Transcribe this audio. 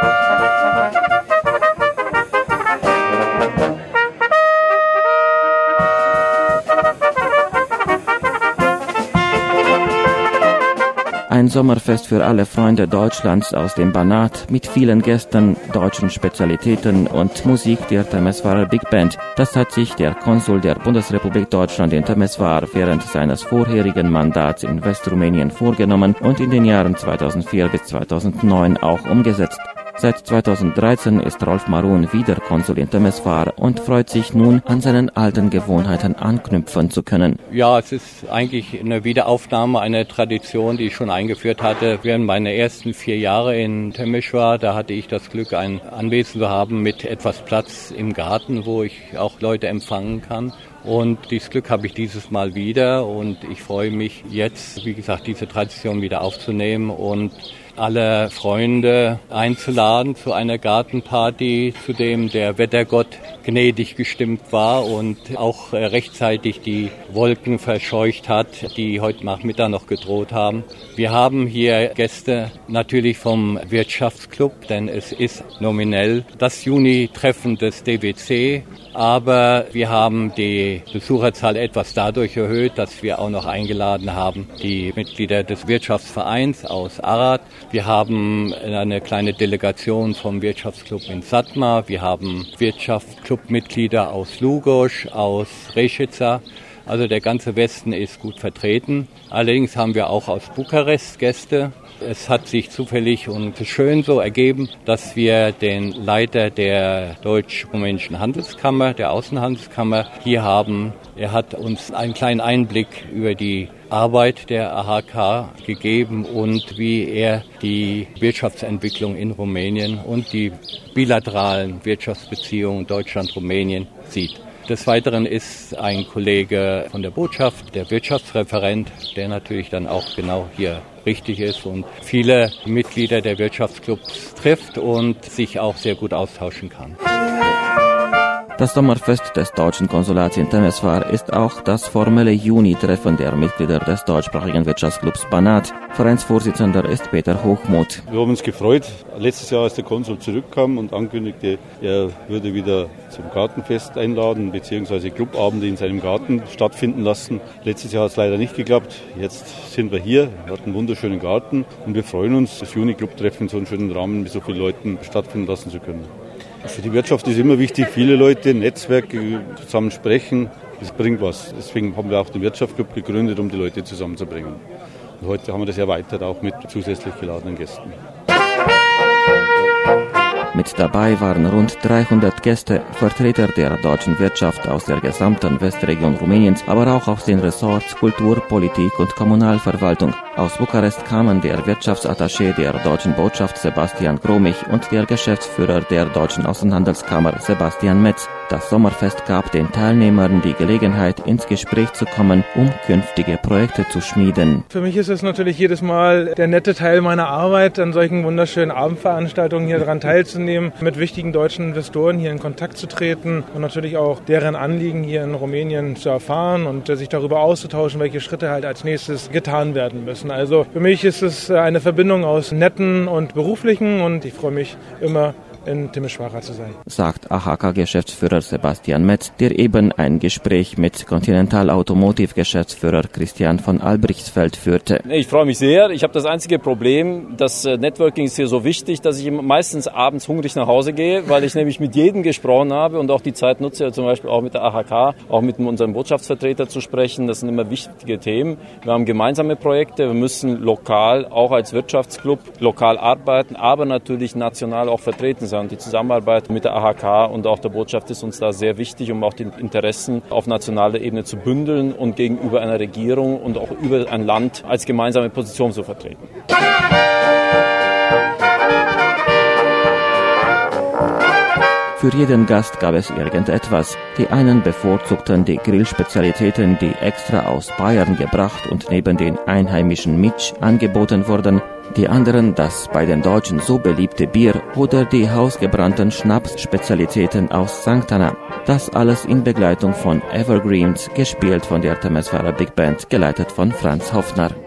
Ein Sommerfest für alle Freunde Deutschlands aus dem Banat mit vielen Gästen, deutschen Spezialitäten und Musik der Temeswarer Big Band. Das hat sich der Konsul der Bundesrepublik Deutschland in Temeswar während seines vorherigen Mandats in Westrumänien vorgenommen und in den Jahren 2004 bis 2009 auch umgesetzt. Seit 2013 ist Rolf Maroon wieder Konsul in Temeswar und freut sich nun, an seinen alten Gewohnheiten anknüpfen zu können. Ja, es ist eigentlich eine Wiederaufnahme einer Tradition, die ich schon eingeführt hatte. Während meiner ersten 4 Jahre in Temeswar, da hatte ich das Glück, ein Anwesen zu haben mit etwas Platz im Garten, wo ich auch Leute empfangen kann. Und dieses Glück habe ich dieses Mal wieder und ich freue mich jetzt, wie gesagt, diese Tradition wieder aufzunehmen und alle Freunde einzuladen zu einer Gartenparty, zu dem der Wettergott gnädig gestimmt war und auch rechtzeitig die Wolken verscheucht hat, die heute Nachmittag noch gedroht haben. Wir haben hier Gäste natürlich vom Wirtschaftsclub, denn es ist nominell das Juni-Treffen des DWC, aber wir haben die Besucherzahl etwas dadurch erhöht, dass wir auch noch eingeladen haben die Mitglieder des Wirtschaftsvereins aus Arad. Wir haben eine kleine Delegation vom Wirtschaftsclub in Satmar. Wir haben Wirtschaftsclubmitglieder aus Lugosz, aus Rešica. Also der ganze Westen ist gut vertreten. Allerdings haben wir auch aus Bukarest Gäste. Es hat sich zufällig und schön so ergeben, dass wir den Leiter der Deutsch-Rumänischen Handelskammer, der Außenhandelskammer, hier haben. Er hat uns einen kleinen Einblick über die Arbeit der AHK gegeben und wie er die Wirtschaftsentwicklung in Rumänien und die bilateralen Wirtschaftsbeziehungen Deutschland-Rumänien sieht. Des Weiteren ist ein Kollege von der Botschaft, der Wirtschaftsreferent, der natürlich dann auch genau hier richtig ist und viele Mitglieder der Wirtschaftsclubs trifft und sich auch sehr gut austauschen kann. Das Sommerfest des deutschen Konsulats in Temeswar ist auch das formelle Juni-Treffen der Mitglieder des deutschsprachigen Wirtschaftsclubs Banat. Vereinsvorsitzender ist Peter Hochmuth. Wir haben uns gefreut, letztes Jahr, als der Konsul zurückkam und ankündigte, er würde wieder zum Gartenfest einladen, beziehungsweise Clubabende in seinem Garten stattfinden lassen. Letztes Jahr hat es leider nicht geklappt. Jetzt sind wir hier, wir hatten einen wunderschönen Garten und wir freuen uns, das Juni-Club-Treffen in so einem schönen Rahmen mit so vielen Leuten stattfinden lassen zu können. Für die Wirtschaft ist immer wichtig, viele Leute, Netzwerke, zusammen sprechen, das bringt was. Deswegen haben wir auch den Wirtschaftsclub gegründet, um die Leute zusammenzubringen. Und heute haben wir das erweitert, auch mit zusätzlich geladenen Gästen. Mit dabei waren rund 300 Gäste, Vertreter der deutschen Wirtschaft aus der gesamten Westregion Rumäniens, aber auch aus den Ressorts Kultur, Politik und Kommunalverwaltung. Aus Bukarest kamen der Wirtschaftsattaché der deutschen Botschaft Sebastian Gromich und der Geschäftsführer der deutschen Außenhandelskammer Sebastian Metz. Das Sommerfest gab den Teilnehmern die Gelegenheit, ins Gespräch zu kommen, um künftige Projekte zu schmieden. Für mich ist es natürlich jedes Mal der nette Teil meiner Arbeit, an solchen wunderschönen Abendveranstaltungen hier daran teilzunehmen, mit wichtigen deutschen Investoren hier in Kontakt zu treten und natürlich auch deren Anliegen hier in Rumänien zu erfahren und sich darüber auszutauschen, welche Schritte halt als nächstes getan werden müssen. Also für mich ist es eine Verbindung aus Netten und Beruflichen und ich freue mich immer, in Timișoara zu sein, sagt AHK-Geschäftsführer Sebastian Metz, der eben ein Gespräch mit Continental Automotive-Geschäftsführer Christian von Albrechtsfeld führte. Ich freue mich sehr. Ich habe das einzige Problem, das Networking ist hier so wichtig, dass ich meistens abends hungrig nach Hause gehe, weil ich nämlich mit jedem gesprochen habe und auch die Zeit nutze, zum Beispiel auch mit der AHK, auch mit unserem Botschaftsvertreter zu sprechen. Das sind immer wichtige Themen. Wir haben gemeinsame Projekte. Wir müssen lokal, auch als Wirtschaftsclub, lokal arbeiten, aber natürlich national auch vertreten sein. Die Zusammenarbeit mit der AHK und auch der Botschaft ist uns da sehr wichtig, um auch die Interessen auf nationaler Ebene zu bündeln und gegenüber einer Regierung und auch über ein Land als gemeinsame Position zu vertreten. Für jeden Gast gab es irgendetwas. Die einen bevorzugten die Grillspezialitäten, die extra aus Bayern gebracht und neben den einheimischen Mitsch angeboten wurden. Die anderen das bei den Deutschen so beliebte Bier oder die hausgebrannten Schnapsspezialitäten aus St. Anna. Das alles in Begleitung von Evergreens, gespielt von der Temeswarer Big Band, geleitet von Franz Hoffner.